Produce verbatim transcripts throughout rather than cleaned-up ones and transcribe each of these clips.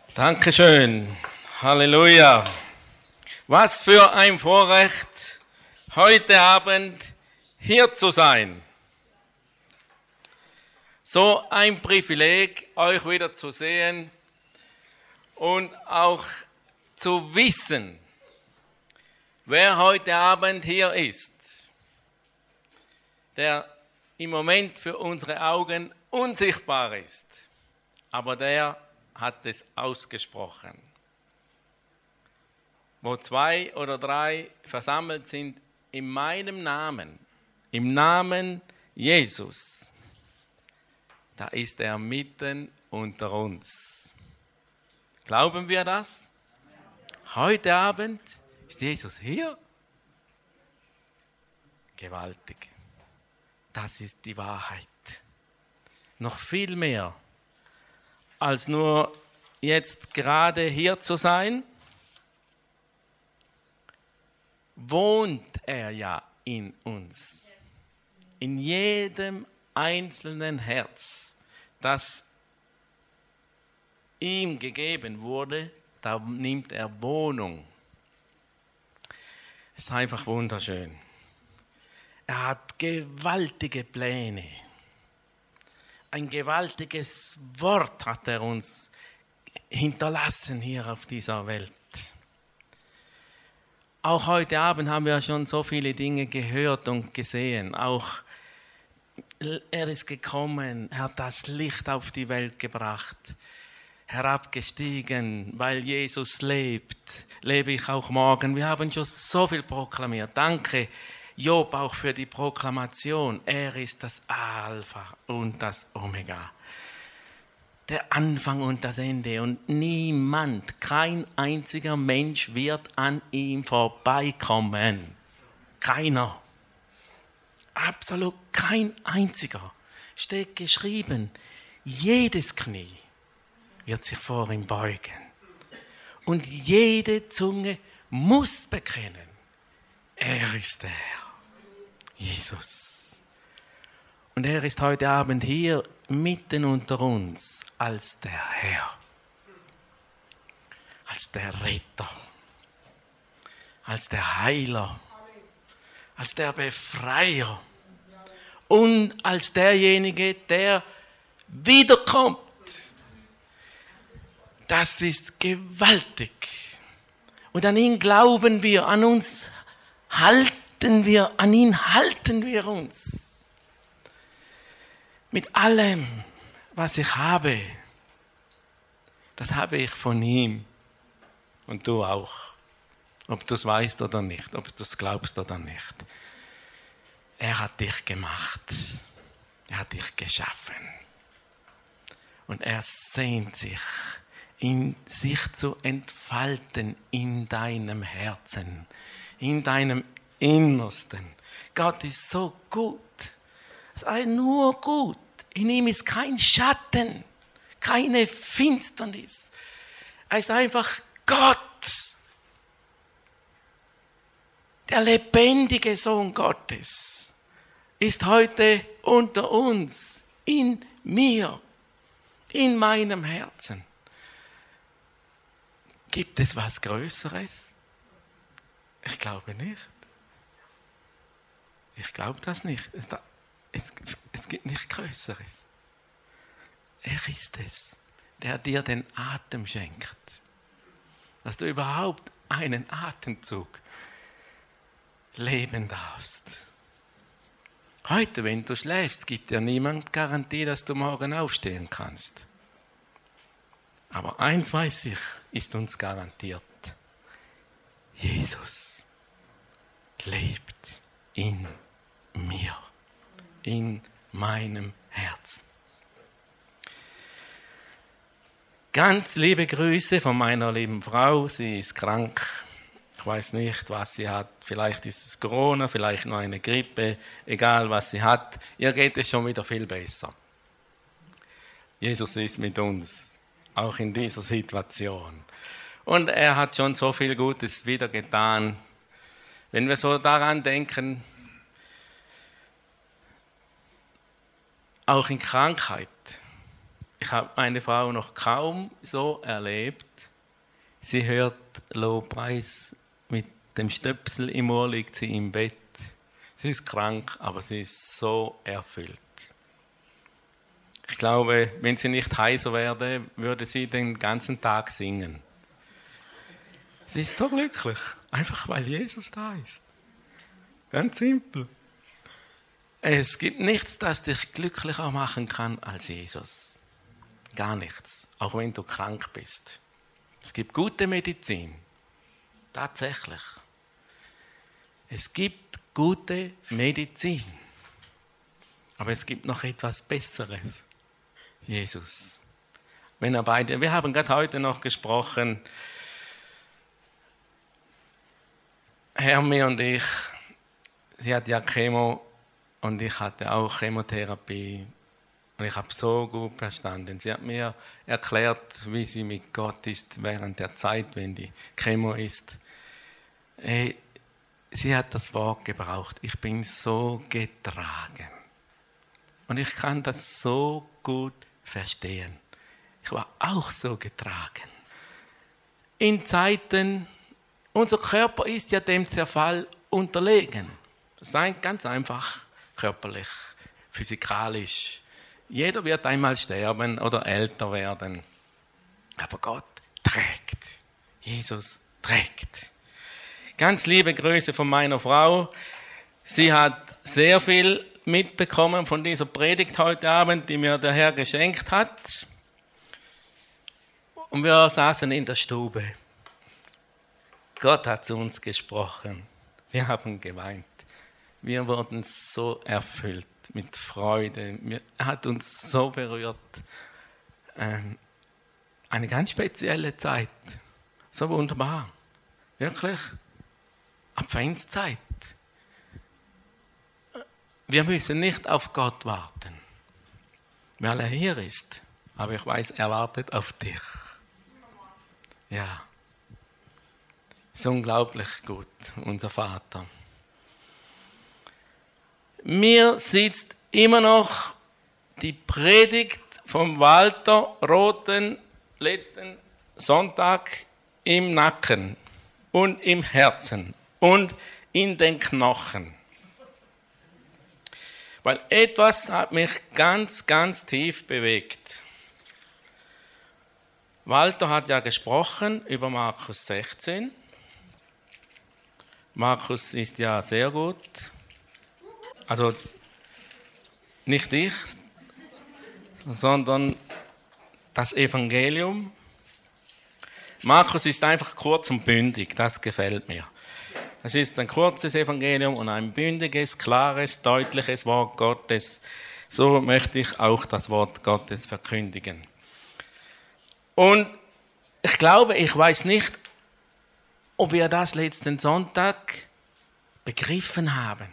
Dankeschön. Halleluja. Was für ein Vorrecht, heute Abend hier zu sein. So ein Privileg, euch wieder zu sehen und auch zu wissen, wer heute Abend hier ist, der im Moment für unsere Augen unsichtbar ist, aber der hat es ausgesprochen. Wo zwei oder drei versammelt sind in meinem Namen, im Namen Jesus, da ist er mitten unter uns. Glauben wir das? Heute Abend ist Jesus hier? Gewaltig. Das ist die Wahrheit. Noch viel mehr als nur jetzt gerade hier zu sein, wohnt er ja in uns. In jedem einzelnen Herz, das ihm gegeben wurde, da nimmt er Wohnung. Es ist einfach wunderschön. Er hat gewaltige Pläne. Ein gewaltiges Wort hat er uns hinterlassen hier auf dieser Welt. Auch heute Abend haben wir schon so viele Dinge gehört und gesehen. Auch er ist gekommen, er hat das Licht auf die Welt gebracht, herabgestiegen, weil Jesus lebt, lebe ich auch morgen. Wir haben schon so viel proklamiert. Danke, Job, auch für die Proklamation. Er ist das Alpha und das Omega. Der Anfang und das Ende. Und niemand, kein einziger Mensch wird an ihm vorbeikommen. Keiner. Absolut kein einziger. Steht geschrieben, jedes Knie wird sich vor ihm beugen. Und jede Zunge muss bekennen, er ist der Jesus. Und er ist heute Abend hier mitten unter uns als der Herr, als der Retter, als der Heiler, als der Befreier und als derjenige, der wiederkommt. Das ist gewaltig. Und an ihn glauben wir, an uns halten wir, an ihn halten wir uns. Mit allem, was ich habe, das habe ich von ihm. Und du auch. Ob du es weißt oder nicht, ob du es glaubst oder nicht. Er hat dich gemacht. Er hat dich geschaffen. Und er sehnt sich, in sich zu entfalten in deinem Herzen, in deinem Innersten. Gott ist so gut. Sei nur gut. In ihm ist kein Schatten, keine Finsternis. Er ist einfach Gott. Der lebendige Sohn Gottes ist heute unter uns, in mir, in meinem Herzen. Gibt es was Größeres? Ich glaube nicht. Ich glaube das nicht. Es, es gibt nichts Größeres. Er ist es, der dir den Atem schenkt. Dass du überhaupt einen Atemzug leben darfst. Heute, wenn du schläfst, gibt dir niemand Garantie, dass du morgen aufstehen kannst. Aber eins weiß ich, ist uns garantiert. Jesus lebt in mir, in meinem Herzen. Ganz liebe Grüße von meiner lieben Frau. Sie ist krank. Ich weiß nicht, was sie hat. Vielleicht ist es Corona, vielleicht nur eine Grippe. Egal, was sie hat. Ihr geht es schon wieder viel besser. Jesus ist mit uns, auch in dieser Situation. Und er hat schon so viel Gutes wieder getan. Wenn wir so daran denken, auch in Krankheit, Ich habe meine Frau noch kaum so erlebt. Sie hört Lobpreis, mit dem Stöpsel im Ohr liegt sie im Bett. Sie ist krank, aber sie ist so erfüllt. Ich glaube, wenn sie nicht heiser wäre, würde sie den ganzen Tag singen. Sie ist so glücklich, einfach weil Jesus da ist. Ganz simpel. Es gibt nichts, das dich glücklicher machen kann als Jesus. Gar nichts, auch wenn du krank bist. Es gibt gute Medizin. Tatsächlich. Es gibt gute Medizin. Aber es gibt noch etwas Besseres. Jesus. Wenn er bei dir, wir haben gerade heute noch gesprochen, Hermi und ich, sie hat ja Chemo und ich hatte auch Chemotherapie. Und ich habe so gut verstanden. Sie hat mir erklärt, wie sie mit Gott ist während der Zeit, wenn die Chemo ist. Hey, sie hat das Wort gebraucht. Ich bin so getragen. Und ich kann das so gut verstehen. Ich war auch so getragen. In Zeiten, unser Körper ist ja dem Zerfall unterlegen. Das ist ganz einfach körperlich, physikalisch. Jeder wird einmal sterben oder älter werden. Aber Gott trägt. Jesus trägt. Ganz liebe Grüße von meiner Frau. Sie hat sehr viel mitbekommen von dieser Predigt heute Abend, die mir der Herr geschenkt hat. Und wir saßen in der Stube. Gott hat zu uns gesprochen. Wir haben geweint. Wir wurden so erfüllt mit Freude. Er hat uns so berührt. Ähm, eine ganz spezielle Zeit. So wunderbar. Wirklich. Adventszeit. Wir müssen nicht auf Gott warten, weil er hier ist. Aber ich weiß, er wartet auf dich. Ja. Ist unglaublich gut, unser Vater. Mir sitzt immer noch die Predigt vom Walter Rothen letzten Sonntag im Nacken und im Herzen und in den Knochen. Weil etwas hat mich ganz, ganz tief bewegt. Walter hat ja gesprochen über Markus sechzehn. Markus ist ja sehr gut. Also nicht ich, sondern das Evangelium. Markus ist einfach kurz und bündig, das gefällt mir. Es ist ein kurzes Evangelium und ein bündiges, klares, deutliches Wort Gottes. So möchte ich auch das Wort Gottes verkündigen. Und ich glaube, ich weiß nicht, ob wir das letzten Sonntag begriffen haben.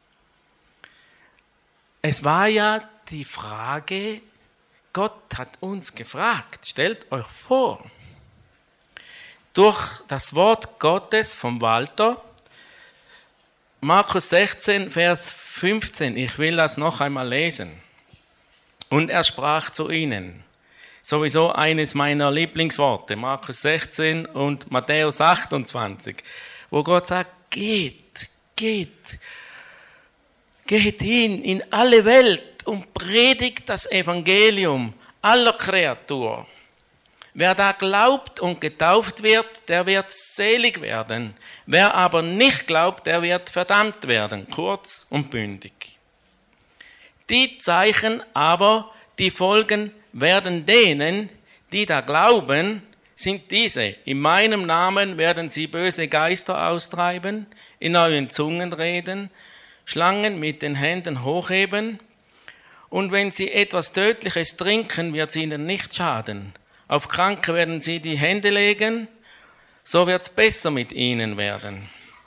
Es war ja die Frage, Gott hat uns gefragt, stellt euch vor, durch das Wort Gottes vom Walter, Markus sechzehn, Vers fünfzehn, ich will das noch einmal lesen. Und er sprach zu ihnen, sowieso eines meiner Lieblingsworte, Markus sechzehn und Matthäus achtundzwanzig, wo Gott sagt, geht, geht, geht hin in alle Welt und predigt das Evangelium aller Kreatur. Wer da glaubt und getauft wird, der wird selig werden. Wer aber nicht glaubt, der wird verdammt werden. Kurz und bündig. Die Zeichen aber, die folgen, werden denen, die da glauben, sind diese. In meinem Namen werden sie böse Geister austreiben, in neuen Zungen reden, Schlangen mit den Händen hochheben, und wenn sie etwas Tödliches trinken, wird es ihnen nicht schaden. Auf Kranke werden sie die Hände legen, so wird es besser mit ihnen werden.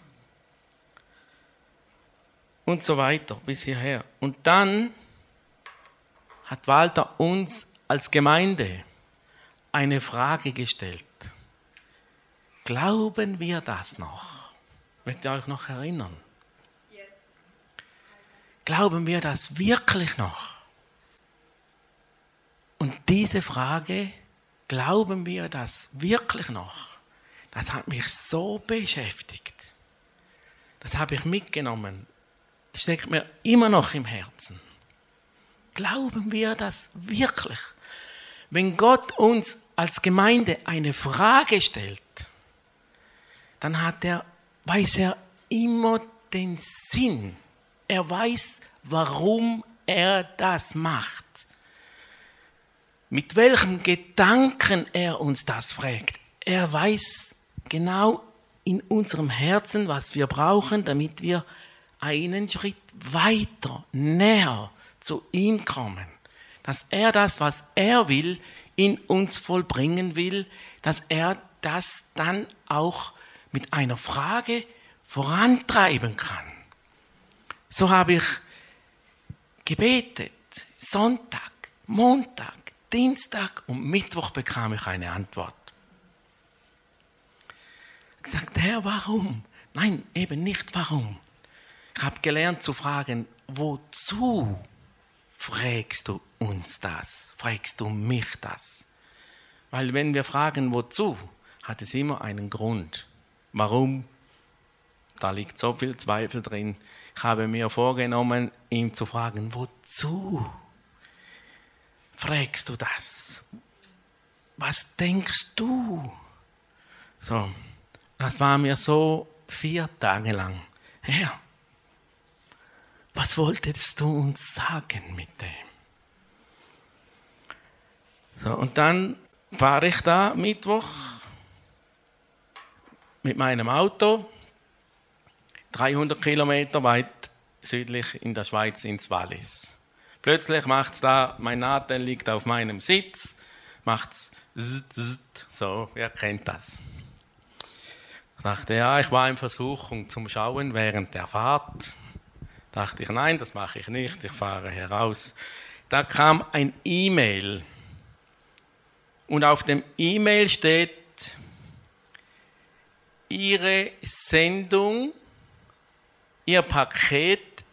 Und so weiter, bis hierher. Und dann hat Walter uns als Gemeinde eine Frage gestellt. Glauben wir das noch? Möchtet ihr euch noch erinnern? Yes. Glauben wir das wirklich noch? Und diese Frage, glauben wir das wirklich noch? Das hat mich so beschäftigt. Das habe ich mitgenommen. Das steckt mir immer noch im Herzen. Glauben wir das wirklich? Wenn Gott uns als Gemeinde eine Frage stellt, dann hat er, weiß er immer den Sinn. Er weiß, warum er das macht. Mit welchem Gedanken er uns das fragt. Er weiß genau in unserem Herzen, was wir brauchen, damit wir einen Schritt weiter, näher zu ihm kommen. Dass er das, was er will, in uns vollbringen will, dass er das dann auch mit einer Frage vorantreiben kann. So habe ich gebetet, Sonntag, Montag, Dienstag und Mittwoch bekam ich eine Antwort. Ich sagte, Herr, warum? Nein, eben nicht warum. Ich habe gelernt zu fragen, wozu fragst du uns das? Fragst du mich das? Weil wenn wir fragen, wozu, hat es immer einen Grund. Warum? Da liegt so viel Zweifel drin. Ich habe mir vorgenommen, ihn zu fragen, wozu fragst du das? Was denkst du? So, das war mir so vier Tage lang. Herr, was wolltest du uns sagen mit dem? So, und dann fahre ich da Mittwoch mit meinem Auto dreihundert Kilometer weit südlich in der Schweiz ins Wallis. Plötzlich macht es da, mein Nadel liegt auf meinem Sitz, macht es so, wer kennt das? Ich dachte, ja, ich war in Versuchung zum Schauen während der Fahrt. Dachte ich, nein, das mache ich nicht, ich fahre heraus. Da kam ein E-Mail. Und auf dem E-Mail steht, Ihre Sendung, Ihr Paket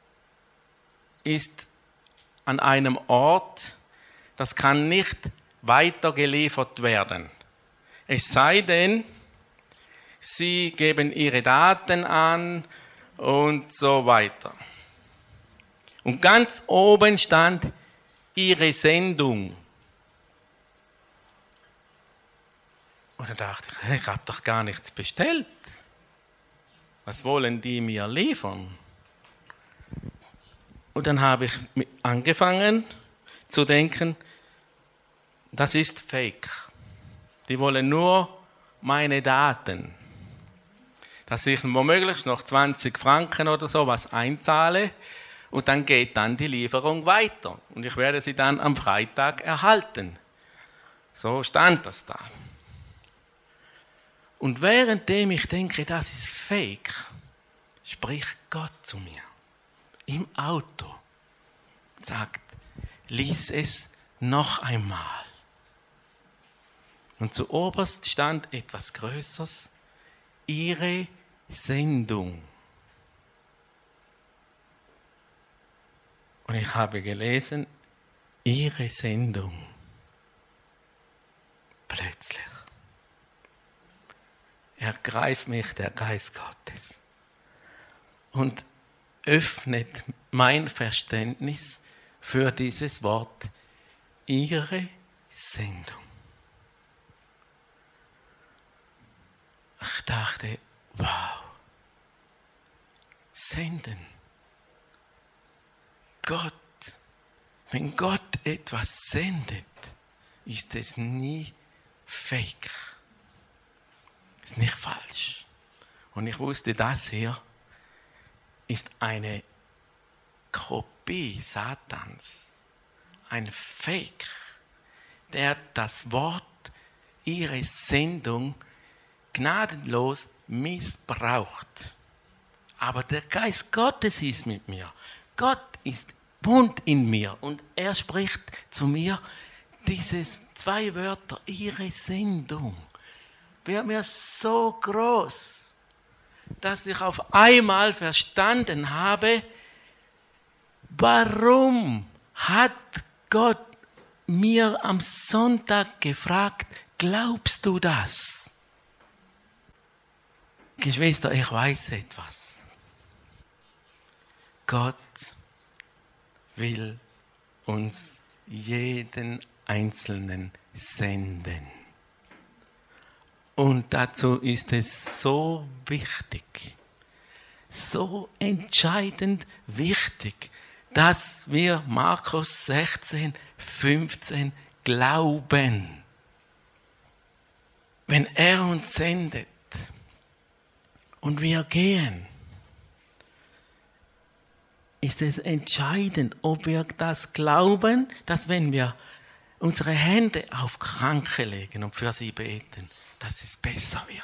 ist an einem Ort, das kann nicht weitergeliefert werden. Es sei denn, Sie geben Ihre Daten an und so weiter. Und ganz oben stand Ihre Sendung. Und dann dachte ich, ich habe doch gar nichts bestellt. Was wollen die mir liefern? Und dann habe ich angefangen zu denken, das ist Fake. Die wollen nur meine Daten. Dass ich womöglich noch zwanzig Franken oder so was einzahle und dann geht dann die Lieferung weiter. Und ich werde sie dann am Freitag erhalten. So stand das da. Und währenddem ich denke, das ist Fake, spricht Gott zu mir im Auto und sagt, lies es noch einmal. Und zuoberst stand etwas Größeres, Ihre Sendung. Und ich habe gelesen, Ihre Sendung. Plötzlich ergreift mich der Geist Gottes und öffnet mein Verständnis für dieses Wort, Ihre Sendung. Ich dachte, wow, senden. Gott, wenn Gott etwas sendet, ist es nie fake. Ist nicht falsch. Und ich wusste, das hier ist eine Kopie Satans, ein Fake, der das Wort, ihre Sendung gnadenlos missbraucht. Aber der Geist Gottes ist mit mir. Gott ist wohnt in mir und er spricht zu mir diese zwei Wörter, ihre Sendung. Wird mir so groß, dass ich auf einmal verstanden habe, warum hat Gott mir am Sonntag gefragt, glaubst du das? Geschwister, ich weiß etwas. Gott will uns jeden Einzelnen senden. Und dazu ist es so wichtig, so entscheidend wichtig, dass wir Markus sechzehn, fünfzehn glauben. Wenn er uns sendet und wir gehen, ist es entscheidend, ob wir das glauben, dass wenn wir unsere Hände auf Kranke legen und für sie beten, dass es besser wird.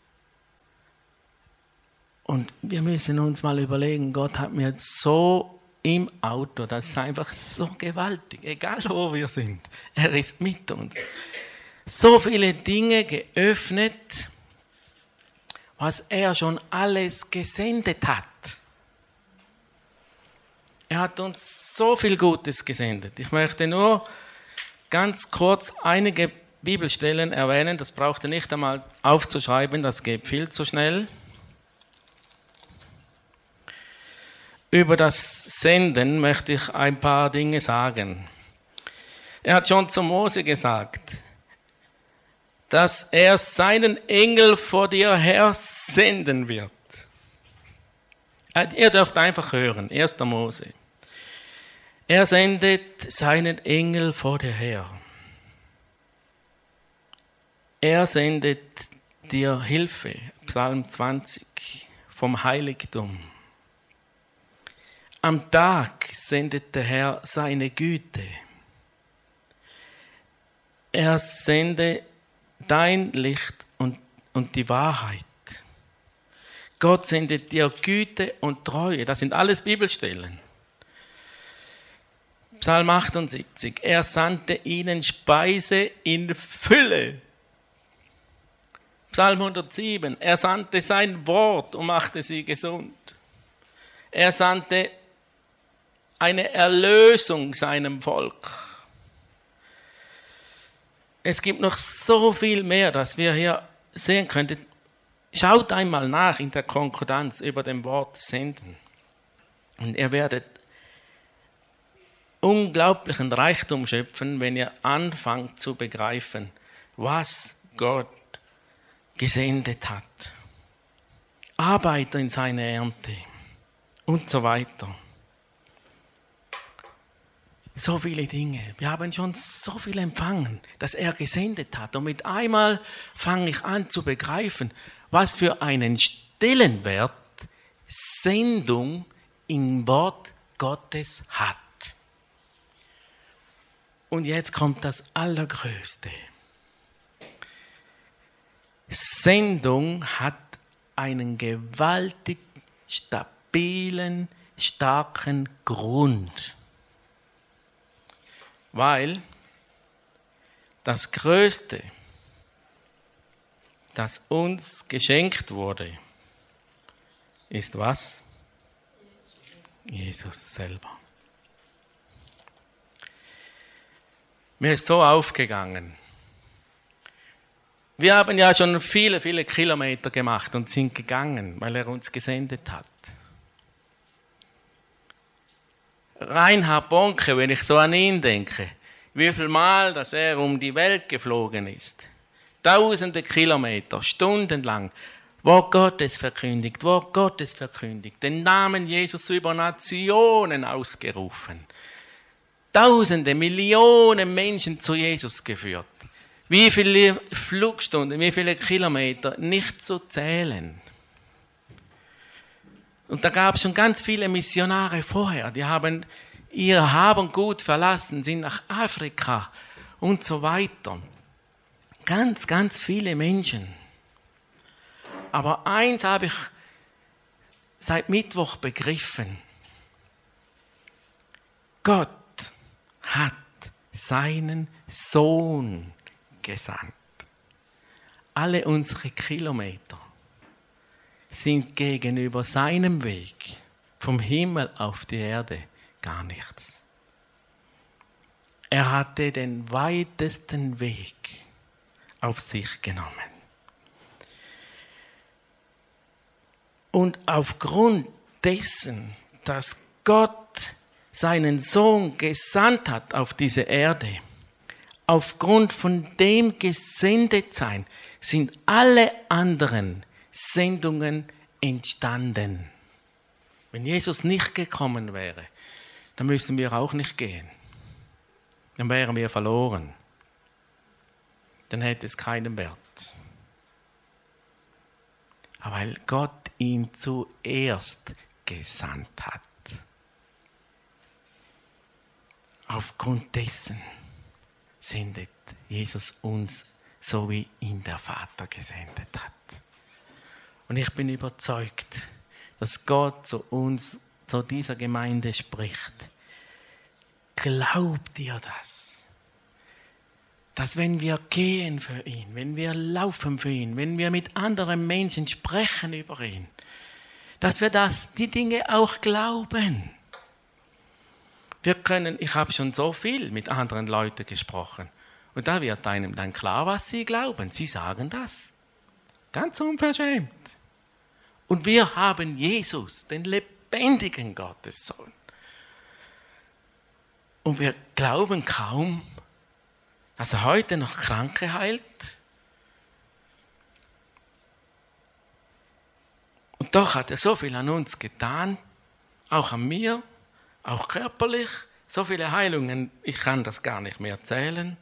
Und wir müssen uns mal überlegen, Gott hat mir so im Auto, das ist einfach so gewaltig, egal wo wir sind, er ist mit uns. So viele Dinge geöffnet, was er schon alles gesendet hat. Er hat uns so viel Gutes gesendet. Ich möchte nur ganz kurz einige Bibelstellen erwähnen, das braucht ihr nicht einmal aufzuschreiben, das geht viel zu schnell. Über das Senden möchte ich ein paar Dinge sagen. Er hat schon zu Mose gesagt, dass er seinen Engel vor dir her senden wird. Ihr dürft einfach hören, erster Mose. Er sendet seinen Engel vor dir her. Er sendet dir Hilfe, Psalm zwanzig, vom Heiligtum. Am Tag sendet der Herr seine Güte. Er sende dein Licht und, und die Wahrheit. Gott sendet dir Güte und Treue. Das sind alles Bibelstellen. Psalm achtundsiebzig. Er sandte ihnen Speise in Fülle. Psalm hundertsieben. Er sandte sein Wort und machte sie gesund. Er sandte eine Erlösung seinem Volk. Es gibt noch so viel mehr, das wir hier sehen könnten. Schaut einmal nach in der Konkordanz über dem Wort senden. Und ihr werdet unglaublichen Reichtum schöpfen, wenn ihr anfangt zu begreifen, was Gott gesendet hat. Arbeiter in seine Ernte und so weiter. So viele Dinge. Wir haben schon so viel empfangen, dass er gesendet hat. Und mit einmal fange ich an zu begreifen, was für einen Stellenwert Sendung im Wort Gottes hat. Und jetzt kommt das Allergrößte. Sendung hat einen gewaltig stabilen, starken Grund. Weil das Größte, das uns geschenkt wurde, ist was? Jesus selber. Mir ist so aufgegangen. Wir haben ja schon viele, viele Kilometer gemacht und sind gegangen, weil er uns gesendet hat. Reinhard Bonke, wenn ich so an ihn denke, wie viel Mal, dass er um die Welt geflogen ist. Tausende Kilometer, stundenlang. Wort Gottes verkündigt, Wort Gottes verkündigt. Den Namen Jesus über Nationen ausgerufen. Tausende, Millionen Menschen zu Jesus geführt. Wie viele Flugstunden, wie viele Kilometer, nicht zu zählen. Und da gab es schon ganz viele Missionare vorher, die haben ihr Hab und Gut verlassen, sind nach Afrika und so weiter. Ganz, ganz viele Menschen. Aber eins habe ich seit Mittwoch begriffen. Gott hat seinen Sohn gesandt. Alle unsere Kilometer sind gegenüber seinem Weg vom Himmel auf die Erde gar nichts. Er hatte den weitesten Weg auf sich genommen. Und aufgrund dessen, dass Gott seinen Sohn gesandt hat auf diese Erde, aufgrund von dem Gesendetsein, sind alle anderen Sendungen entstanden. Wenn Jesus nicht gekommen wäre, dann müssten wir auch nicht gehen. Dann wären wir verloren. Dann hätte es keinen Wert. Aber weil Gott ihn zuerst gesandt hat. Aufgrund dessen sendet Jesus uns, so wie ihn der Vater gesendet hat. Und ich bin überzeugt, dass Gott zu uns, zu dieser Gemeinde spricht. Glaubt ihr das? Dass wenn wir gehen für ihn, wenn wir laufen für ihn, wenn wir mit anderen Menschen sprechen über ihn, dass wir das, die Dinge auch glauben. Wir können, ich habe schon so viel mit anderen Leuten gesprochen. Und da wird einem dann klar, was sie glauben. Sie sagen das. Ganz unverschämt. Und wir haben Jesus, den lebendigen Gottessohn. Und wir glauben kaum, dass er heute noch Kranke heilt. Und doch hat er so viel an uns getan, auch an mir, auch körperlich, so viele Heilungen, ich kann das gar nicht mehr zählen.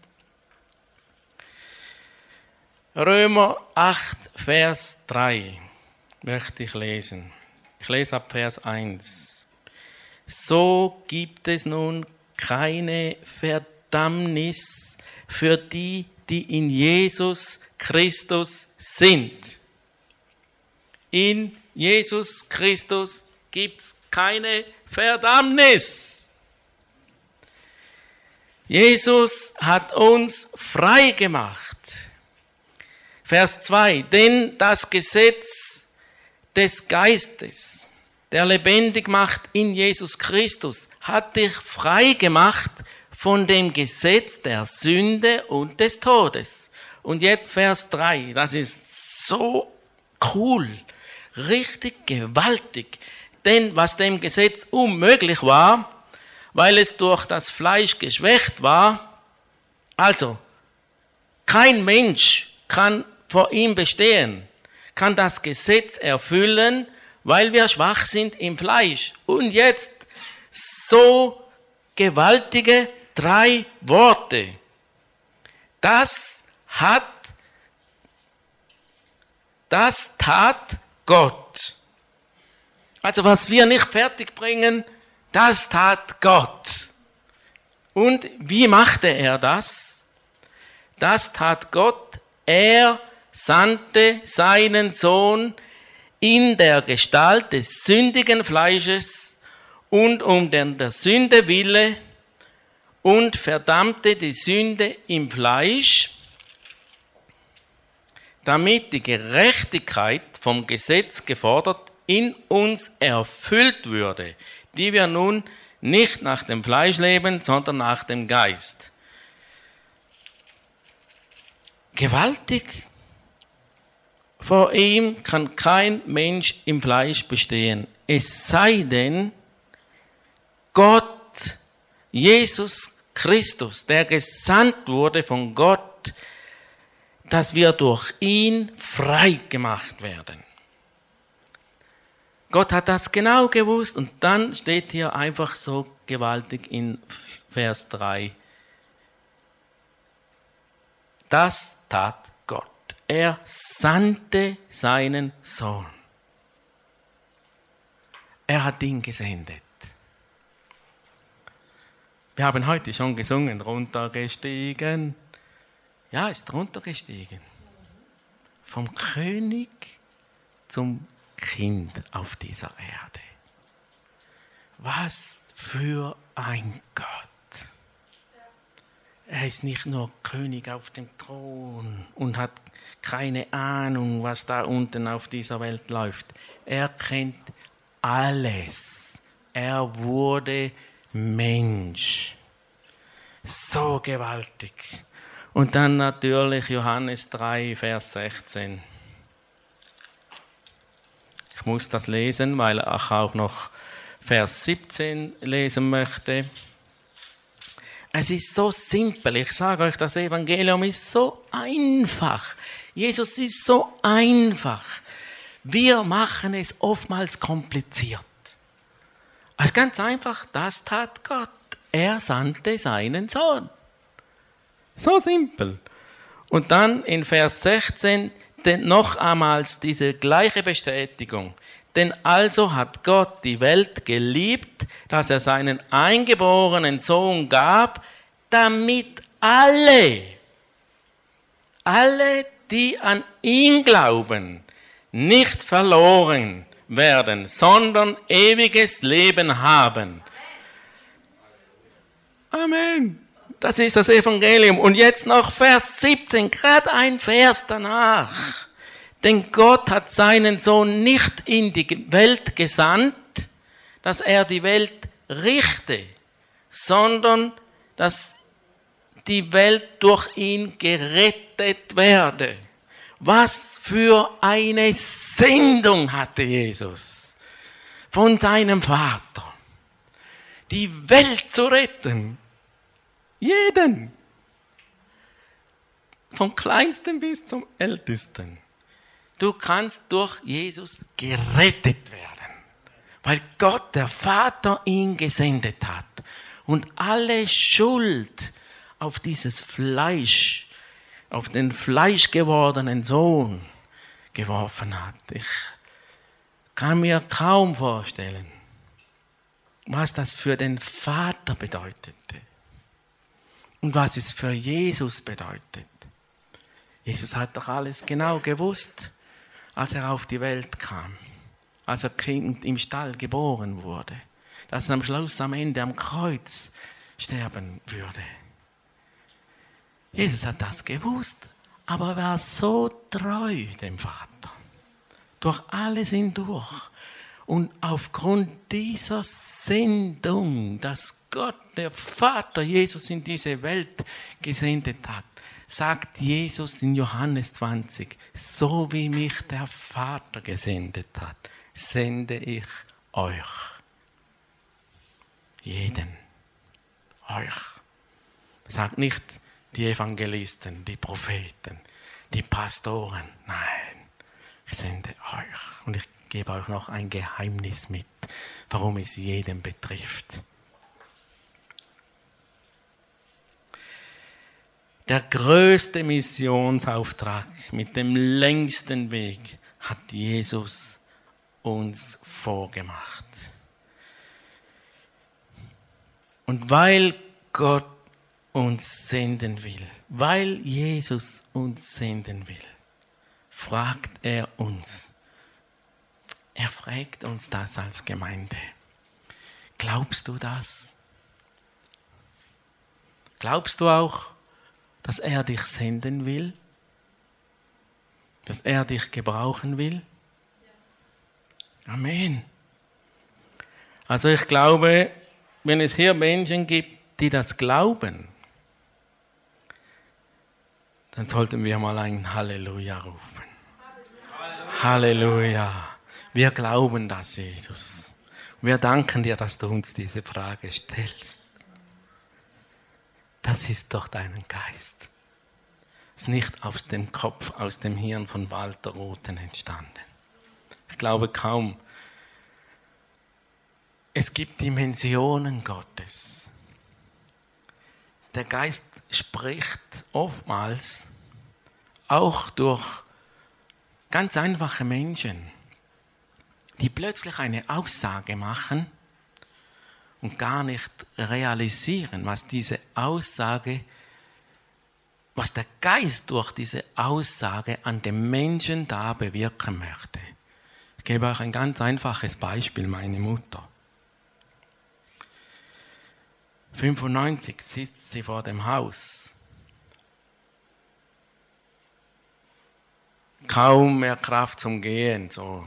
Römer acht, Vers drei möchte ich lesen. Ich lese ab Vers eins. So gibt es nun keine Verdammnis für die, die in Jesus Christus sind. In Jesus Christus gibt es keine Verdammnis. Jesus hat uns frei gemacht. Vers zwei. Denn das Gesetz des Geistes, der lebendig macht in Jesus Christus, hat dich frei gemacht von dem Gesetz der Sünde und des Todes. Und jetzt Vers drei. Das ist so cool. Richtig gewaltig. Denn was dem Gesetz unmöglich war, weil es durch das Fleisch geschwächt war, also kein Mensch kann vor ihm bestehen, kann das Gesetz erfüllen, weil wir schwach sind im Fleisch. Und jetzt so gewaltige drei Worte. Das hat, das tat Gott. Also was wir nicht fertig bringen, das tat Gott. Und wie machte er das? Das tat Gott. Er sandte seinen Sohn in der Gestalt des sündigen Fleisches und um der Sünde Wille und verdammte die Sünde im Fleisch, damit die Gerechtigkeit vom Gesetz gefordert in uns erfüllt würde, die wir nun nicht nach dem Fleisch leben, sondern nach dem Geist. Gewaltig. Vor ihm kann kein Mensch im Fleisch bestehen. Es sei denn, Gott, Jesus Christus, der gesandt wurde von Gott, dass wir durch ihn frei gemacht werden. Gott hat das genau gewusst und dann steht hier einfach so gewaltig in Vers drei. Das tat Gott. Er sandte seinen Sohn. Er hat ihn gesendet. Wir haben heute schon gesungen, runtergestiegen. Ja, ist runtergestiegen. Vom König zum Kind auf dieser Erde. Was für ein Gott. Er ist nicht nur König auf dem Thron und hat keine Ahnung, was da unten auf dieser Welt läuft. Er kennt alles. Er wurde Mensch. So gewaltig. Und dann natürlich Johannes drei, Vers sechzehn. Ich muss das lesen, weil ich auch noch Vers siebzehn lesen möchte. Es ist so simpel. Ich sage euch, das Evangelium ist so einfach. Jesus ist so einfach. Wir machen es oftmals kompliziert. Es ist ganz einfach, das tat Gott. Er sandte seinen Sohn. So simpel. Und dann in Vers sechzehn denn noch einmal diese gleiche Bestätigung. Denn also hat Gott die Welt geliebt, dass er seinen eingeborenen Sohn gab, damit alle, alle, die an ihn glauben, nicht verloren werden, sondern ewiges Leben haben. Amen. Das ist das Evangelium. Und jetzt noch Vers siebzehn, gerade ein Vers danach. Denn Gott hat seinen Sohn nicht in die Welt gesandt, dass er die Welt richte, sondern dass die Welt durch ihn gerettet werde. Was für eine Sendung hatte Jesus von seinem Vater. Die Welt zu retten. Jeden. Vom Kleinsten bis zum Ältesten. Du kannst durch Jesus gerettet werden, weil Gott, der Vater, ihn gesendet hat und alle Schuld auf dieses Fleisch, auf den fleischgewordenen Sohn geworfen hat. Ich kann mir kaum vorstellen, was das für den Vater bedeutete und was es für Jesus bedeutet. Jesus hat doch alles genau gewusst, als er auf die Welt kam, als er Kind im Stall geboren wurde, dass er am Schluss, am Ende am Kreuz sterben würde. Jesus hat das gewusst, aber er war so treu dem Vater, durch alles hindurch. Und aufgrund dieser Sendung, dass Gott, der Vater, Jesus in diese Welt gesendet hat, sagt Jesus in Johannes zwanzig, so wie mich der Vater gesendet hat, sende ich euch. Jeden. Euch. Sagt nicht die Evangelisten, die Propheten, die Pastoren. Nein, ich sende euch. Und ich gebe euch noch ein Geheimnis mit, warum es jeden betrifft. Der größte Missionsauftrag mit dem längsten Weg hat Jesus uns vorgemacht. Und weil Gott uns senden will, weil Jesus uns senden will, fragt er uns, er fragt uns das als Gemeinde. Glaubst du das? Glaubst du auch, dass er dich senden will? Dass er dich gebrauchen will? Amen. Also ich glaube, wenn es hier Menschen gibt, die das glauben, dann sollten wir mal ein Halleluja rufen. Halleluja. Halleluja. Wir glauben das, Jesus. Wir danken dir, dass du uns diese Frage stellst. Das ist doch dein Geist. Das ist nicht aus dem Kopf, aus dem Hirn von Walter Rothen entstanden. Ich glaube kaum. Es gibt Dimensionen Gottes. Der Geist spricht oftmals auch durch ganz einfache Menschen, die plötzlich eine Aussage machen und gar nicht realisieren, was diese Aussage, was der Geist durch diese Aussage an dem Menschen da bewirken möchte. Ich gebe euch ein ganz einfaches Beispiel, meine Mutter. fünfundneunzig sitzt sie vor dem Haus. Kaum mehr Kraft zum Gehen, so.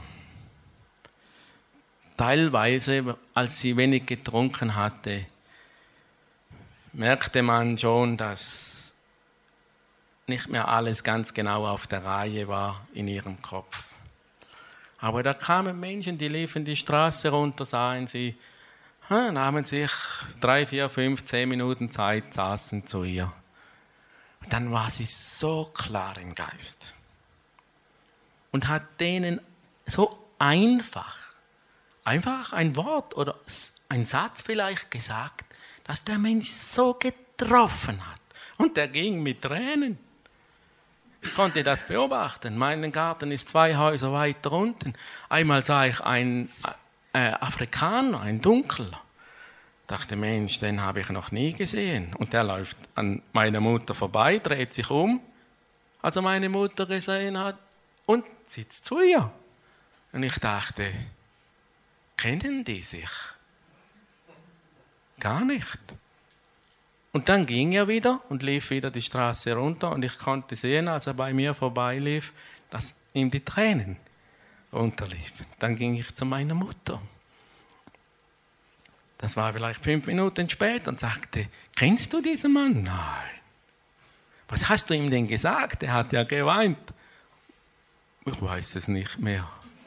Teilweise, als sie wenig getrunken hatte, merkte man schon, dass nicht mehr alles ganz genau auf der Reihe war in ihrem Kopf. Aber da kamen Menschen, die liefen die Straße runter, sahen sie, nahmen sich drei, vier, fünf, zehn Minuten Zeit, saßen zu ihr. Und dann war sie so klar im Geist und hat denen so einfach, einfach ein Wort oder ein Satz vielleicht gesagt, dass der Mensch so getroffen hat. Und der ging mit Tränen. Ich konnte das beobachten. Mein Garten ist zwei Häuser weiter unten. Einmal sah ich einen äh, Afrikaner, einen Dunkler. Dachte, Mensch, den habe ich noch nie gesehen. Und der läuft an meiner Mutter vorbei, dreht sich um, als er meine Mutter gesehen hat, und sitzt zu ihr. Und ich dachte, kennen die sich? Gar nicht. Und dann ging er wieder und lief wieder die Straße runter und ich konnte sehen, als er bei mir vorbeilief, dass ihm die Tränen runterliefen. Dann ging ich zu meiner Mutter. Das war vielleicht fünf Minuten später und sagte, kennst du diesen Mann? Nein. Was hast du ihm denn gesagt? Er hat ja geweint. Ich weiß es nicht mehr.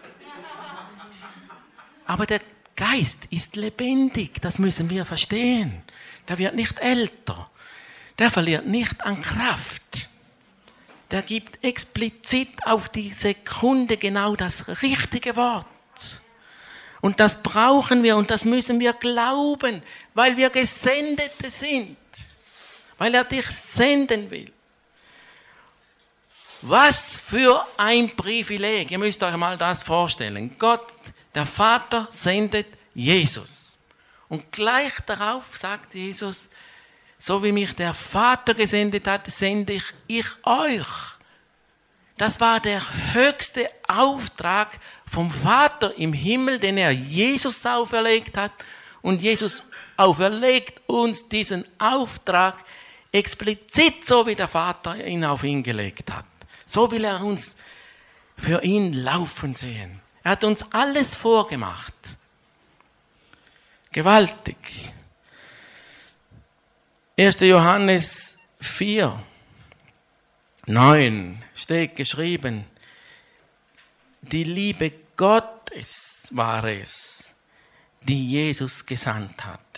Aber der Geist ist lebendig, das müssen wir verstehen. Der wird nicht älter. Der verliert nicht an Kraft. Der gibt explizit auf die Sekunde genau das richtige Wort. Und das brauchen wir und das müssen wir glauben, weil wir Gesendete sind. Weil er dich senden will. Was für ein Privileg. Ihr müsst euch mal das vorstellen. Gott, der Vater, sendet Jesus. Und gleich darauf sagt Jesus, so wie mich der Vater gesendet hat, sende ich, ich euch. Das war der höchste Auftrag vom Vater im Himmel, den er Jesus auferlegt hat. Und Jesus auferlegt uns diesen Auftrag explizit, so wie der Vater ihn auf ihn gelegt hat. So will er uns für ihn laufen sehen. Er hat uns alles vorgemacht. Gewaltig. erster Johannes vier, neun steht geschrieben, die Liebe Gottes war es, die Jesus gesandt hatte.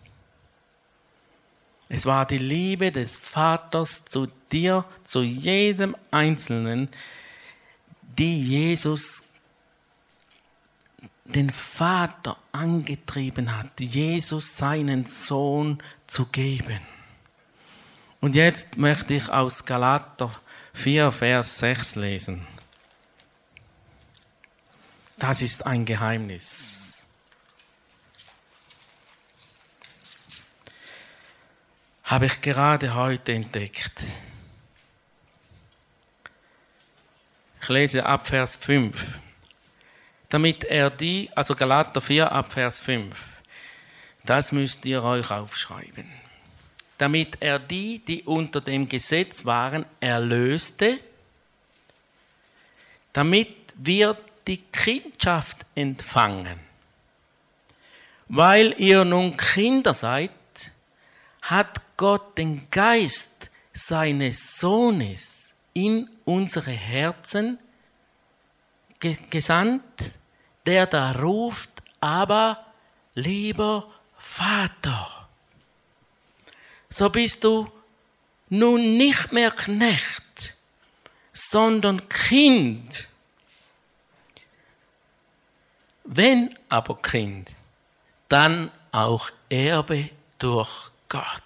Es war die Liebe des Vaters zu dir, zu jedem Einzelnen, die Jesus den Vater angetrieben hat, Jesus seinen Sohn zu geben. Und jetzt möchte ich aus Galater vier, Vers sechs lesen. Das ist ein Geheimnis. Habe ich gerade heute entdeckt. Ich lese ab Vers fünf. Damit er die, also Galater vier ab Vers fünf, das müsst ihr euch aufschreiben. Damit er die, die unter dem Gesetz waren, erlöste, damit wir die Kindschaft empfangen. Weil ihr nun Kinder seid, hat Gott den Geist seines Sohnes in unsere Herzen gesandt, der da ruft, aber lieber Vater. So bist du nun nicht mehr Knecht, sondern Kind. Wenn aber Kind, dann auch Erbe durch Gott.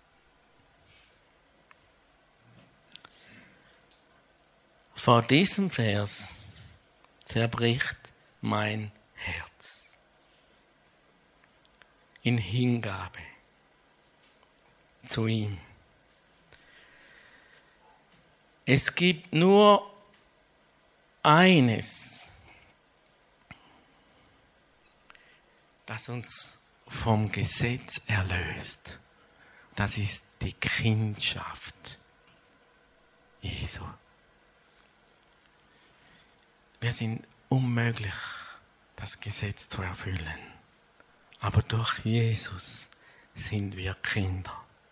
Vor diesem Vers zerbricht mein Herz in Hingabe zu ihm. Es gibt nur eines, das uns vom Gesetz erlöst. Das ist die Kindschaft Jesu. Wir sind unmöglich, das Gesetz zu erfüllen. Aber durch Jesus sind wir Kinder.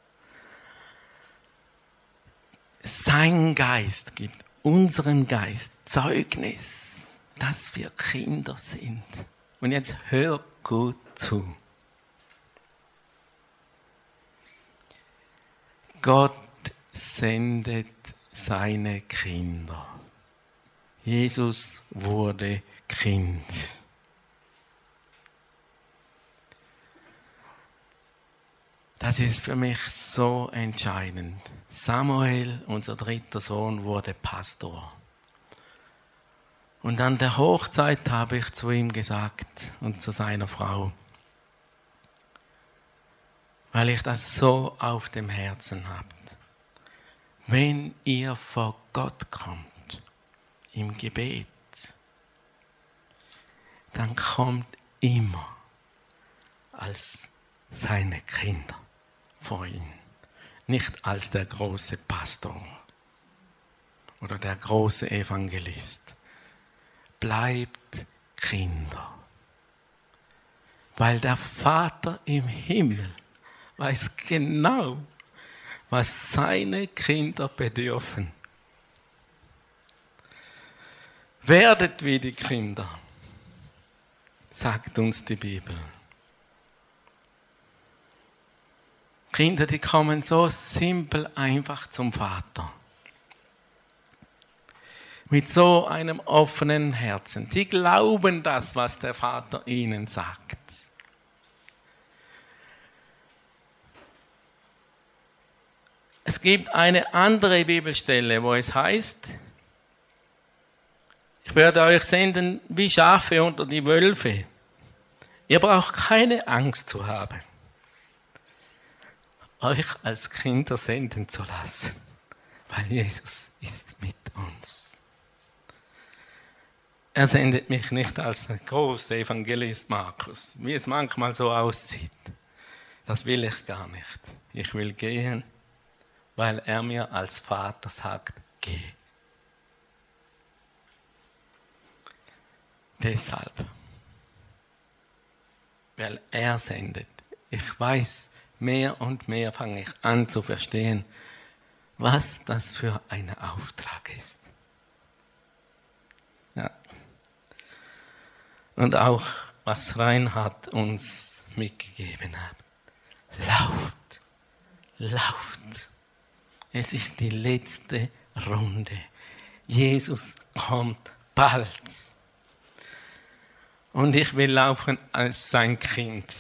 sein Geist gibt unserem Geist Zeugnis, dass wir Kinder sind. Und jetzt hör gut zu. Gott sendet seine Kinder. Jesus wurde Kind. Das ist für mich so entscheidend. Samuel, unser dritter Sohn, wurde Pastor. Und an der Hochzeit habe ich zu ihm gesagt und zu seiner Frau, weil ich das so auf dem Herzen habe. Wenn ihr vor Gott kommt, im Gebet, dann kommt immer als seine Kinder vor ihn. Nicht als der große Pastor oder der große Evangelist. Bleibt Kinder. Weil der Vater im Himmel weiß genau, was seine Kinder bedürfen. Werdet wie die Kinder, sagt uns die Bibel. Kinder, die kommen so simpel einfach zum Vater. Mit so einem offenen Herzen. Sie glauben das, was der Vater ihnen sagt. Es gibt eine andere Bibelstelle, wo es heißt, ich werde euch senden wie Schafe unter die Wölfe. Ihr braucht keine Angst zu haben, euch als Kinder senden zu lassen, weil Jesus ist mit uns. Er sendet mich nicht als der große Evangelist Markus, wie es manchmal so aussieht. Das will ich gar nicht. Ich will gehen, weil er mir als Vater sagt, geh. Deshalb, weil er sendet. Ich weiß, mehr und mehr fange ich an zu verstehen, was das für ein Auftrag ist. Ja. Und auch, was Reinhard uns mitgegeben hat. Lauft, lauft. Es ist die letzte Runde. Jesus kommt bald. Und ich will laufen als sein Kind,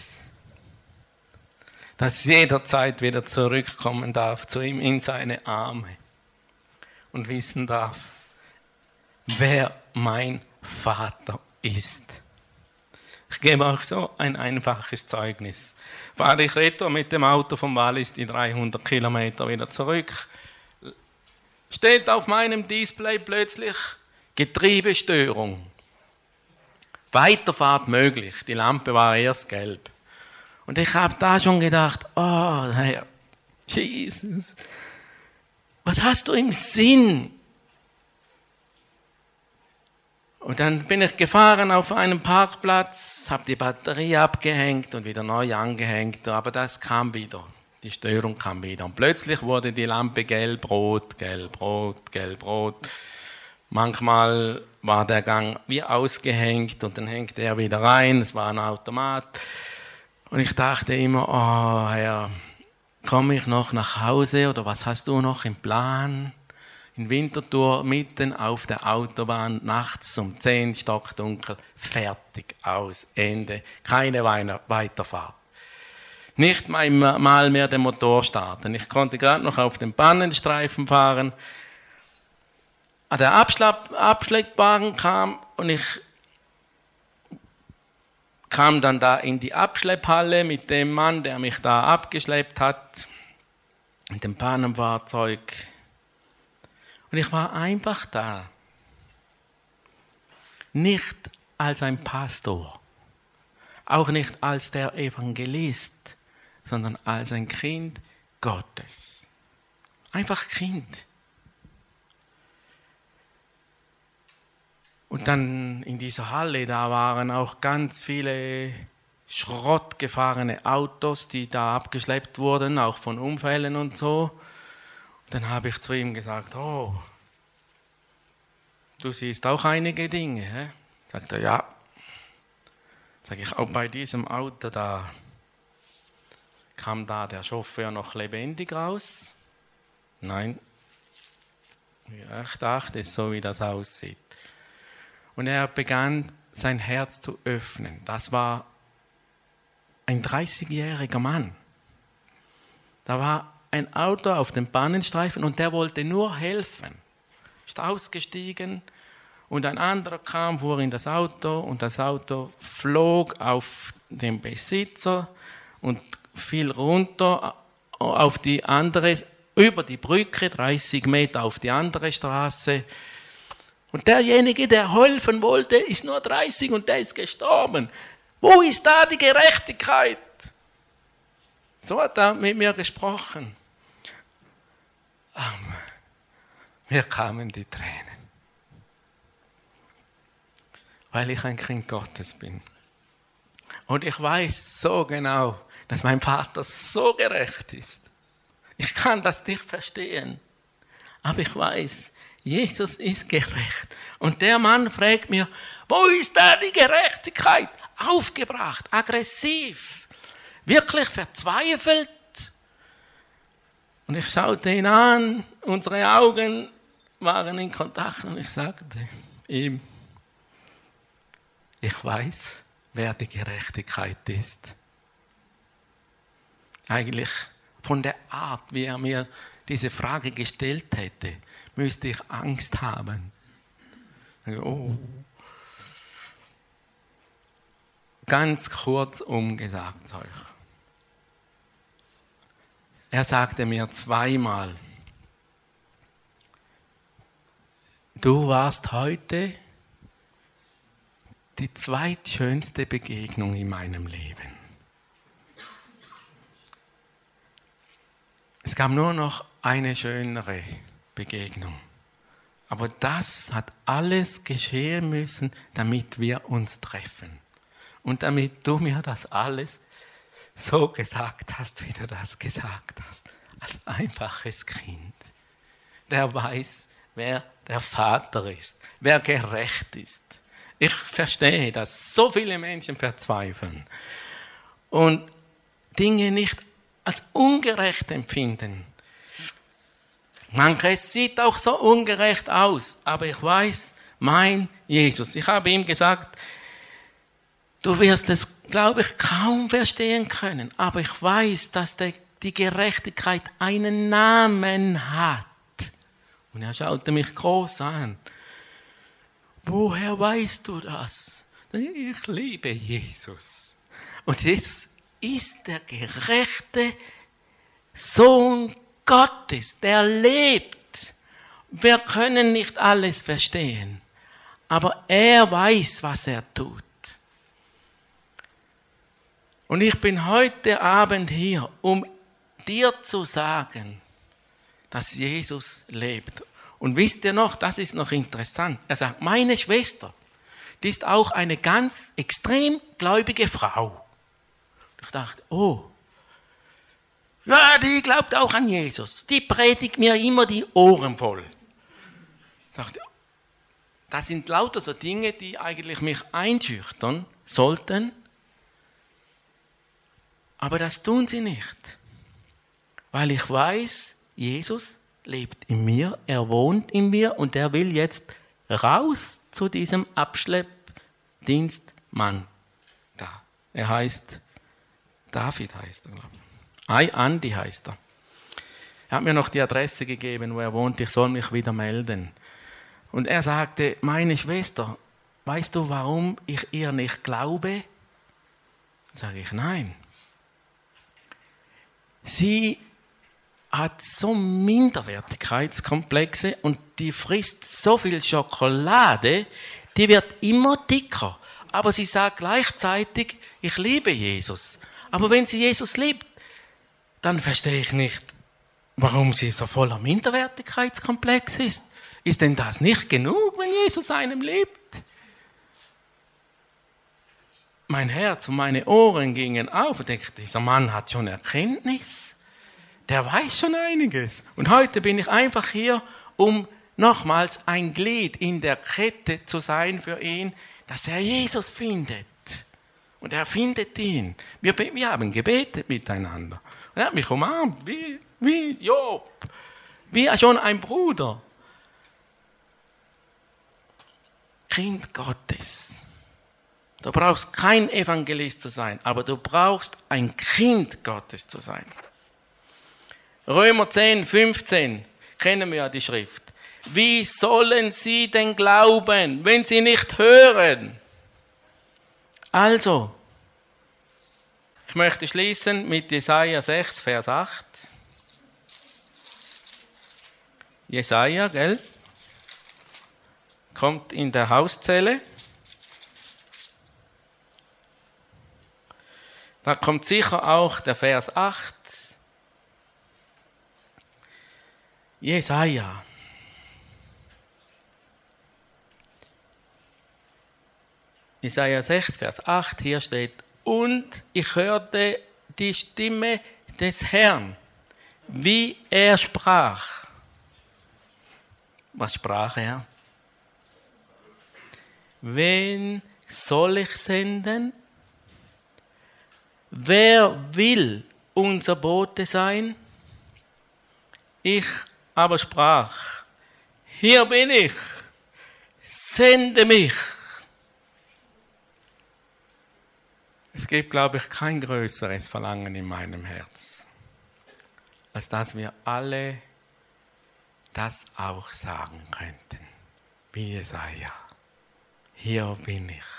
das jederzeit wieder zurückkommen darf zu ihm in seine Arme und wissen darf, wer mein Vater ist. Ich gebe euch so ein einfaches Zeugnis. Fahre ich retour mit dem Auto vom Wallis die dreihundert Kilometer wieder zurück, steht auf meinem Display plötzlich Getriebestörung. Weiterfahrt möglich. Die Lampe war erst gelb. Und ich habe da schon gedacht, oh Herr, Jesus, was hast du im Sinn? Und dann bin ich gefahren auf einem Parkplatz, habe die Batterie abgehängt und wieder neu angehängt, aber das kam wieder. Die Störung kam wieder. Und plötzlich wurde die Lampe gelb-rot, gelb-rot, gelb-rot. Manchmal war der Gang wie ausgehängt und dann hängt er wieder rein. Es war ein Automat. Und ich dachte immer, oh Herr, komme ich noch nach Hause oder was hast du noch im Plan? In Winterthur, mitten auf der Autobahn, nachts um zehn, stockdunkel, fertig, aus, Ende. Keine Weiterfahrt. Nicht mal mehr den Motor starten. Ich konnte gerade noch auf den Pannenstreifen fahren. Der Abschlag, Abschleppwagen kam und ich kam dann da in die Abschlepphalle mit dem Mann, der mich da abgeschleppt hat, mit dem Pannenfahrzeug. Und ich war einfach da. Nicht als ein Pastor, auch nicht als der Evangelist, sondern als ein Kind Gottes. Einfach Kind. Und dann in dieser Halle, da waren auch ganz viele schrottgefahrene Autos, die da abgeschleppt wurden, auch von Unfällen und so. Dann habe ich zu ihm gesagt, oh, du siehst auch einige Dinge. Hä? Sagt er, ja. Sag ich, auch bei diesem Auto da kam da der Chauffeur noch lebendig raus? Nein. Ich dachte, es ist so, wie das aussieht. Und er begann, sein Herz zu öffnen. Das war ein dreißigjähriger Mann. Da war ein Auto auf dem Bahnenstreifen und der wollte nur helfen. Ist ausgestiegen und ein anderer kam, fuhr in das Auto und das Auto flog auf den Besitzer und fiel runter auf die andere, über die Brücke, dreißig Meter auf die andere Straße. Und derjenige, der helfen wollte, ist nur dreißig und der ist gestorben. Wo ist da die Gerechtigkeit? So hat er mit mir gesprochen. Mir kamen die Tränen. Weil ich ein Kind Gottes bin. Und ich weiß so genau, dass mein Vater so gerecht ist. Ich kann das nicht verstehen. Aber ich weiß, Jesus ist gerecht. Und der Mann fragt mir, wo ist da die Gerechtigkeit? Aufgebracht, aggressiv, wirklich verzweifelt. Und ich schaute ihn an, unsere Augen waren in Kontakt und ich sagte ihm, ich weiß, wer die Gerechtigkeit ist. Eigentlich von der Art, wie er mir diese Frage gestellt hätte, müsste ich Angst haben. Oh. Ganz kurz umgesagt euch. Er sagte mir zweimal, du warst heute die zweitschönste Begegnung in meinem Leben. Es gab nur noch eine schönere Begegnung. Aber das hat alles geschehen müssen, damit wir uns treffen. Und damit du mir das alles so gesagt hast, wie du das gesagt hast. Als einfaches Kind. Der weiß, wer der Vater ist, wer gerecht ist. Ich verstehe, dass so viele Menschen verzweifeln und Dinge nicht als ungerecht empfinden. Manches sieht auch so ungerecht aus, aber ich weiß, mein Jesus, ich habe ihm gesagt, du wirst es, glaube ich, kaum verstehen können, aber ich weiß, dass der, die Gerechtigkeit einen Namen hat. Und er schaute mich groß an. Woher weißt du das? Ich liebe Jesus. Und Jesus ist der gerechte Sohn Gottes, der lebt. Wir können nicht alles verstehen, aber er weiß, was er tut. Und ich bin heute Abend hier, um dir zu sagen, dass Jesus lebt. Und wisst ihr noch, das ist noch interessant. Er sagt, meine Schwester, die ist auch eine ganz extrem gläubige Frau. Ich dachte, oh, ja, die glaubt auch an Jesus. Die predigt mir immer die Ohren voll. Ich dachte, das sind lauter so Dinge, die eigentlich mich einschüchtern sollten. Aber das tun sie nicht. Weil ich weiß, Jesus lebt in mir, er wohnt in mir und er will jetzt raus zu diesem Abschleppdienstmann da. Er heißt, David heißt er, glaube ich. Ay, Andi heißt er. Er hat mir noch die Adresse gegeben, wo er wohnt, ich soll mich wieder melden. Und er sagte, meine Schwester, weißt du, warum ich ihr nicht glaube? Dann sage ich, nein. Sie hat so Minderwertigkeitskomplexe und die frisst so viel Schokolade, die wird immer dicker. Aber sie sagt gleichzeitig, ich liebe Jesus. Aber wenn sie Jesus liebt, dann verstehe ich nicht, warum sie so voller Minderwertigkeitskomplex ist. Ist denn das nicht genug, wenn Jesus einem liebt? Mein Herz und meine Ohren gingen auf und dachte, dieser Mann hat schon Erkenntnis. der weiß schon einiges. Und heute bin ich einfach hier, um nochmals ein Glied in der Kette zu sein für ihn, dass er Jesus findet. Und er findet ihn. Wir, wir haben gebetet miteinander. Und er hat mich umarmt, wie, wie Job, wie schon ein Bruder. Kind Gottes. Du brauchst kein Evangelist zu sein, aber du brauchst ein Kind Gottes zu sein. Römer zehn, fünfzehn, kennen wir ja die Schrift. Wie sollen sie denn glauben, wenn sie nicht hören? Also, ich möchte schließen mit Jesaja sechs, Vers acht. Jesaja, gell? Kommt in der Hauszelle. Da kommt sicher auch der Vers acht. Jesaja. Jesaja sechs, Vers acht, hier steht, und ich hörte die Stimme des Herrn, wie er sprach. Was sprach er? Wen soll ich senden? Wer will unser Bote sein? Ich aber sprach, hier bin ich, sende mich. Es gibt, glaube ich, kein größeres Verlangen in meinem Herz, als dass wir alle das auch sagen könnten, wie Jesaja. Hier bin ich,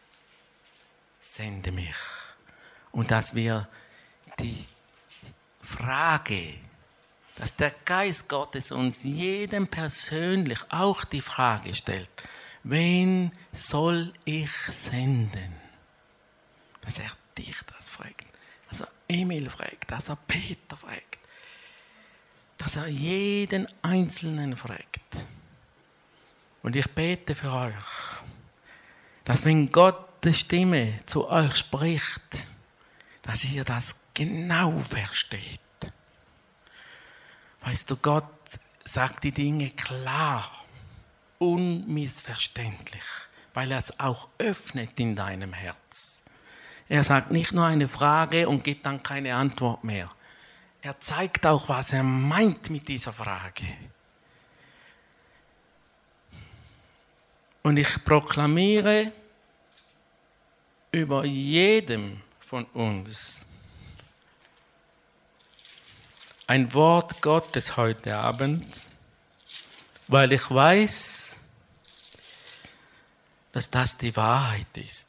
sende mich. Und dass wir die Frage, dass der Geist Gottes uns jedem persönlich auch die Frage stellt, wen soll ich senden? Dass er dich das fragt, dass er Emil fragt, dass er Peter fragt, dass er jeden Einzelnen fragt. Und ich bete für euch, dass wenn Gottes Stimme zu euch spricht, dass ihr das genau versteht. Weißt du, Gott sagt die Dinge klar, unmissverständlich, weil er es auch öffnet in deinem Herz. Er sagt nicht nur eine Frage und gibt dann keine Antwort mehr. Er zeigt auch, was er meint mit dieser Frage. Und ich proklamiere über jedem von uns ein Wort Gottes heute Abend, weil ich weiß, dass das die Wahrheit ist.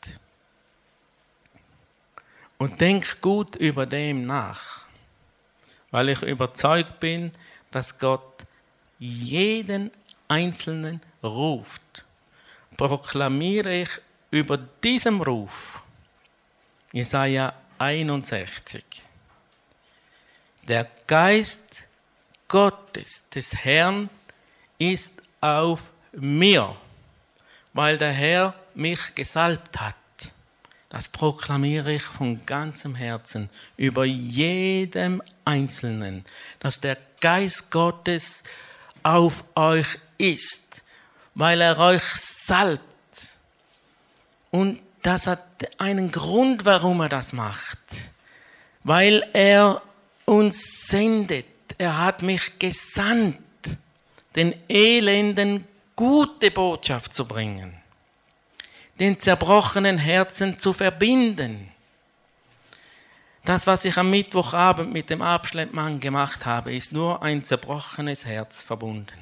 Und denk gut über dem nach, weil ich überzeugt bin, dass Gott jeden Einzelnen ruft. Proklamiere ich über diesem Ruf Jesaja einundsechzig. Der Geist Gottes, des Herrn, ist auf mir, weil der Herr mich gesalbt hat. Das proklamiere ich von ganzem Herzen über jedem Einzelnen, dass der Geist Gottes auf euch ist, weil er euch salbt. Und das hat einen Grund, warum er das macht. Weil er uns sendet. Er hat mich gesandt, den Elenden gute Botschaft zu bringen, den zerbrochenen Herzen zu verbinden. Das, was ich am Mittwochabend mit dem Abschleppmann gemacht habe, ist nur ein zerbrochenes Herz verbunden.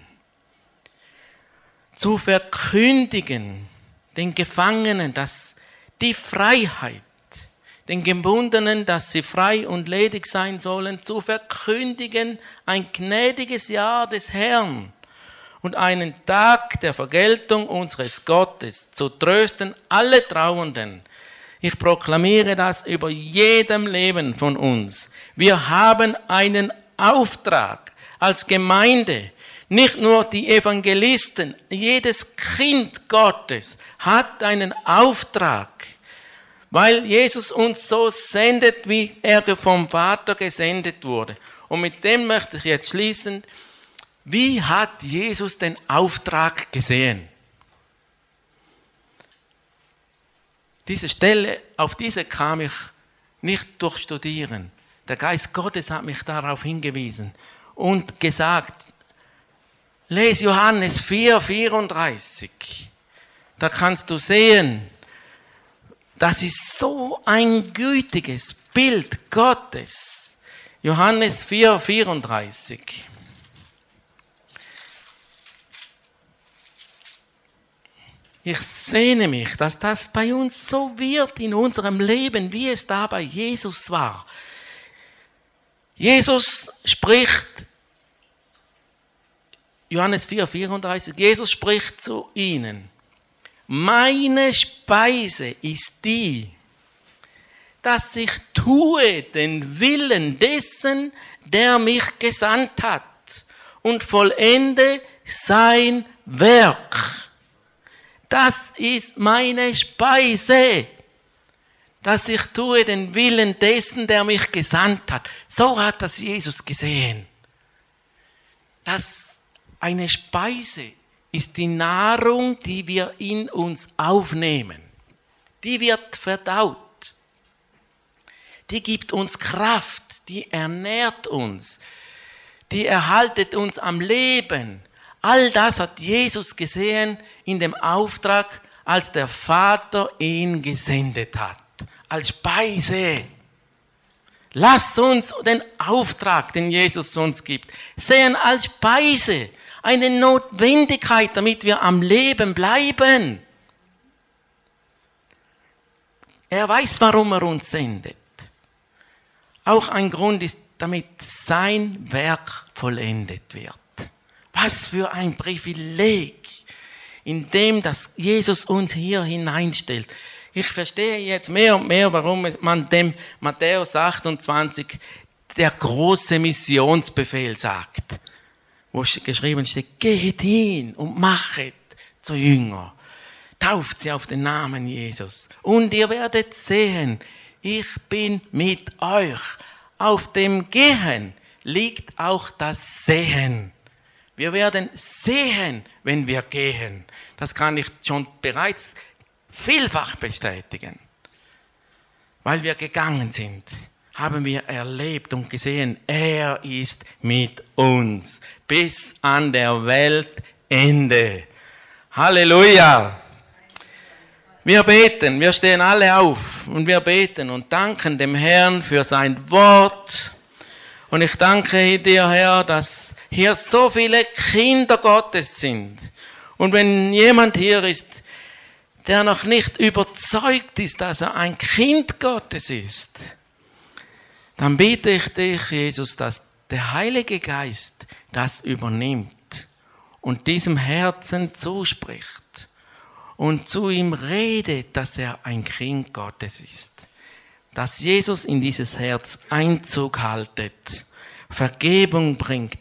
Zu verkündigen den Gefangenen, dass die Freiheit, den Gebundenen, dass sie frei und ledig sein sollen, zu verkündigen ein gnädiges Jahr des Herrn und einen Tag der Vergeltung unseres Gottes, zu trösten alle Trauernden. Ich proklamiere das über jedem Leben von uns. Wir haben einen Auftrag als Gemeinde. Nicht nur die Evangelisten, jedes Kind Gottes hat einen Auftrag, weil Jesus uns so sendet, wie er vom Vater gesendet wurde. Und mit dem möchte ich jetzt schließen. Wie hat Jesus den Auftrag gesehen? Diese Stelle, auf diese kam ich nicht durch Studieren. Der Geist Gottes hat mich darauf hingewiesen und gesagt, lese Johannes vier, vierunddreißig. Da kannst du sehen, das ist so ein gütiges Bild Gottes. Johannes vier, vierunddreißig. Ich sehne mich, dass das bei uns so wird in unserem Leben, wie es da bei Jesus war. Jesus spricht, Johannes vier, vierunddreißig, Jesus spricht zu ihnen, meine Speise ist die, dass ich tue den Willen dessen, der mich gesandt hat und vollende sein Werk. Das ist meine Speise, dass ich tue den Willen dessen, der mich gesandt hat. So hat das Jesus gesehen. Das eine Speise ist die Nahrung, die wir in uns aufnehmen. Die wird verdaut. Die gibt uns Kraft, die ernährt uns, die erhaltet uns am Leben. All das hat Jesus gesehen in dem Auftrag, als der Vater ihn gesendet hat. Als Speise. Lass uns den Auftrag, den Jesus uns gibt, sehen als Speise. Eine Notwendigkeit, damit wir am Leben bleiben. Er weiß, warum er uns sendet. Auch ein Grund ist, damit sein Werk vollendet wird. Was für ein Privileg, in dem das Jesus uns hier hineinstellt. Ich verstehe jetzt mehr und mehr, warum man dem Matthäus achtundzwanzig der große Missionsbefehl sagt. Wo geschrieben steht, geht hin und machet zu Jünger. Tauft sie auf den Namen Jesus. Und ihr werdet sehen, ich bin mit euch. Auf dem Gehen liegt auch das Sehen. Wir werden sehen, wenn wir gehen. Das kann ich schon bereits vielfach bestätigen. Weil wir gegangen sind, haben wir erlebt und gesehen, er ist mit uns bis an der Weltende. Halleluja! Wir beten, wir stehen alle auf und wir beten und danken dem Herrn für sein Wort. Und ich danke dir, Herr, dass hier so viele Kinder Gottes sind. Und wenn jemand hier ist, der noch nicht überzeugt ist, dass er ein Kind Gottes ist, dann bitte ich dich, Jesus, dass der Heilige Geist das übernimmt und diesem Herzen zuspricht und zu ihm redet, dass er ein Kind Gottes ist. Dass Jesus in dieses Herz Einzug haltet, Vergebung bringt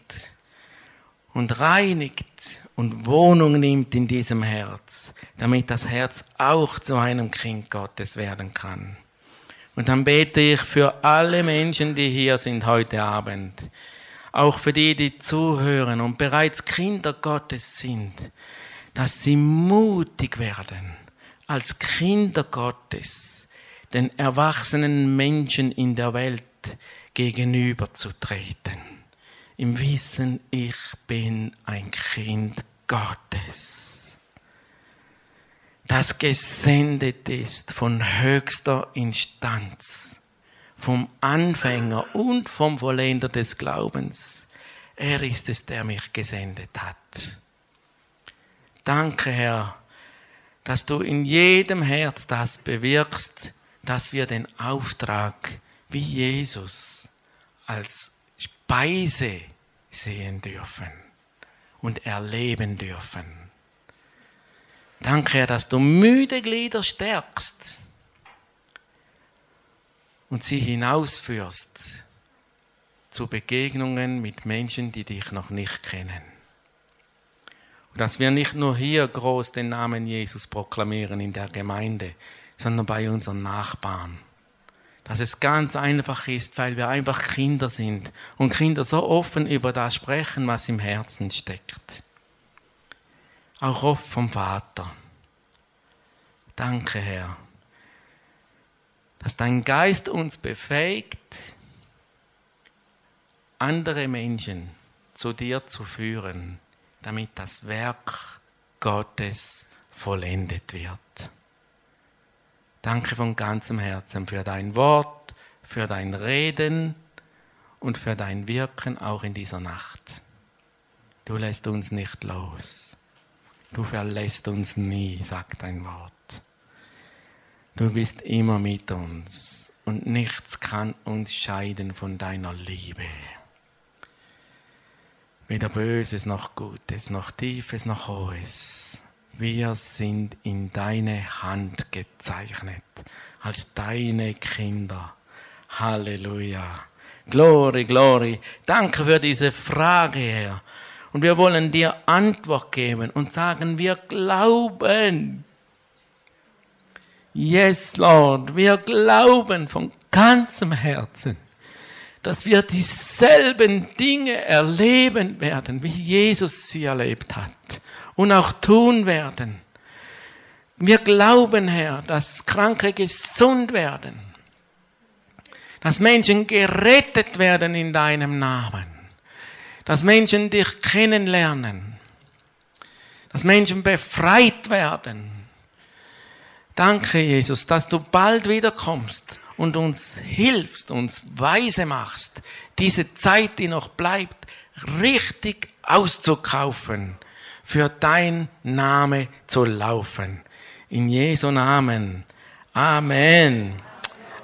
und reinigt und Wohnung nimmt in diesem Herz, damit das Herz auch zu einem Kind Gottes werden kann. Und dann bete ich für alle Menschen, die hier sind heute Abend, auch für die, die zuhören und bereits Kinder Gottes sind, dass sie mutig werden, als Kinder Gottes den erwachsenen Menschen in der Welt gegenüberzutreten. Im Wissen, ich bin ein Kind Gottes, das gesendet ist von höchster Instanz, vom Anfänger und vom Vollender des Glaubens. Er ist es, der mich gesendet hat. Danke, Herr, dass du in jedem Herz das bewirkst, dass wir den Auftrag wie Jesus als Speise sehen dürfen und erleben dürfen. Danke, Herr, dass du müde Glieder stärkst und sie hinausführst zu Begegnungen mit Menschen, die dich noch nicht kennen. Und dass wir nicht nur hier groß den Namen Jesus proklamieren in der Gemeinde, sondern bei unseren Nachbarn. dass es ganz einfach ist, weil wir einfach Kinder sind und Kinder so offen über das sprechen, was im Herzen steckt. Auch oft vom Vater. Danke, Herr, dass dein Geist uns befähigt, andere Menschen zu dir zu führen, damit das Werk Gottes vollendet wird. Danke von ganzem Herzen für dein Wort, für dein Reden und für dein Wirken auch in dieser Nacht. Du lässt uns nicht los. Du verlässt uns nie, sagt dein Wort. Du bist immer mit uns und nichts kann uns scheiden von deiner Liebe. Weder Böses noch Gutes, noch Tiefes noch Hohes. Wir sind in deine Hand gezeichnet, als deine Kinder. Halleluja. Glory, glory. Danke für diese Frage, Herr. Und wir wollen dir Antwort geben und sagen, wir glauben. Yes, Lord, wir glauben von ganzem Herzen, dass wir dieselben Dinge erleben werden, wie Jesus sie erlebt hat und auch tun werden. Wir glauben, Herr, dass Kranke gesund werden, dass Menschen gerettet werden in deinem Namen, dass Menschen dich kennenlernen, dass Menschen befreit werden. Danke, Jesus, dass du bald wiederkommst und uns hilfst, uns weise machst, diese Zeit, die noch bleibt, richtig auszukaufen, für dein Name zu laufen. In Jesu Namen. Amen.